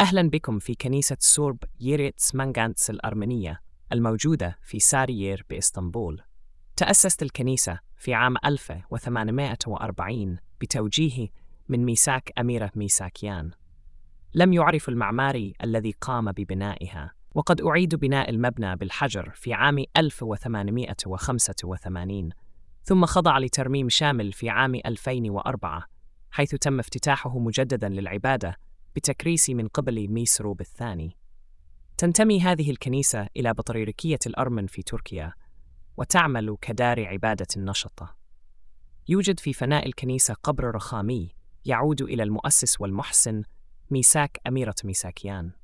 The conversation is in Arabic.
أهلا بكم في كنيسة سورب ييريتس مانغانتس الأرمنية الموجودة في ساريير بإسطنبول. تأسست الكنيسة في عام 1840 بتوجيه من ميساك أميرة ميساكيان. لم يعرف المعماري الذي قام ببنائها، وقد أعيد بناء المبنى بالحجر في عام 1885، ثم خضع لترميم شامل في عام 2004، حيث تم افتتاحه مجدداً للعبادة بتكريس من قبل ميسروب الثاني. تنتمي هذه الكنيسة إلى بطريركية الأرمن في تركيا، وتعمل كدار عبادة نشطة. يوجد في فناء الكنيسة قبر رخامي يعود إلى المؤسس والمحسن ميساك أميرة ميساكيان.